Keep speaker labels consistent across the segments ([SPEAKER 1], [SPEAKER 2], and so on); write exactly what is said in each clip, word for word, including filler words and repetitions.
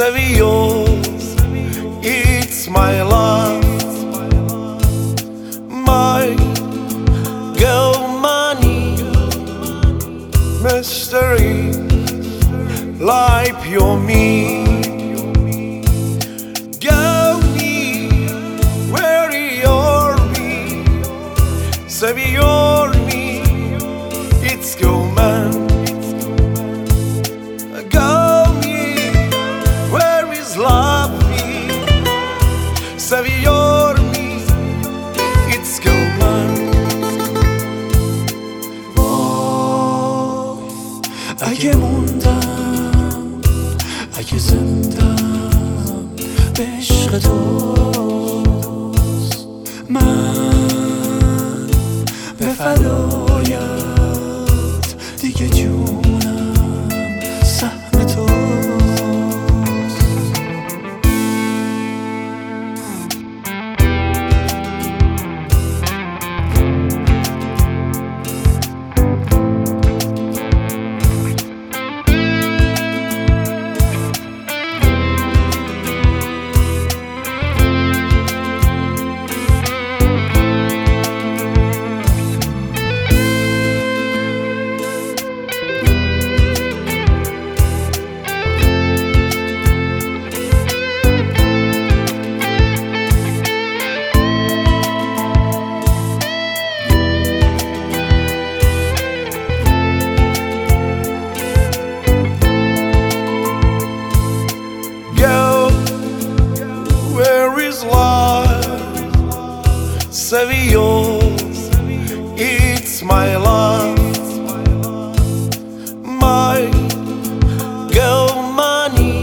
[SPEAKER 1] seviyor. It's my love, my girl money, mystery, like you're me. Go me, where you're me, seviyor me, it's go man. Go me, where is love me, seviyor me, it's go man.
[SPEAKER 2] وای اگه موندم، اگه زندم به عشق توست، من به فدایت دیگه جونم سهم توست.
[SPEAKER 1] Seviyor, it's my love, my girl money,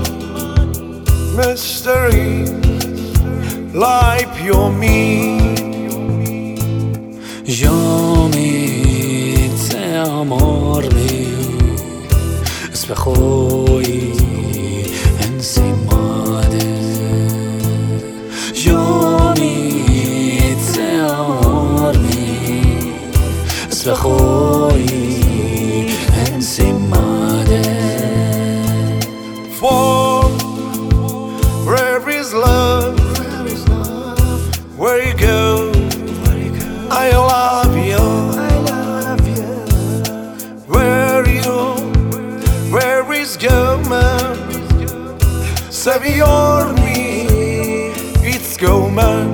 [SPEAKER 1] mystery, like you're me.
[SPEAKER 2] Jag mitt amor mi اسبخوي انسماده Jag mitt amor mi اسبخوي انسماده
[SPEAKER 1] For where is love, where you go, I love you, where you, where is go man, seviyor me, it's go man.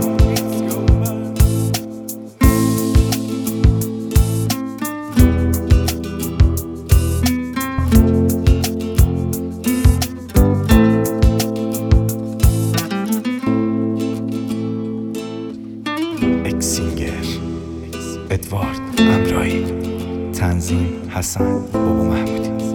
[SPEAKER 3] اکسینگر ادوارد امرایی، تنظیم حسن بابا محمودی.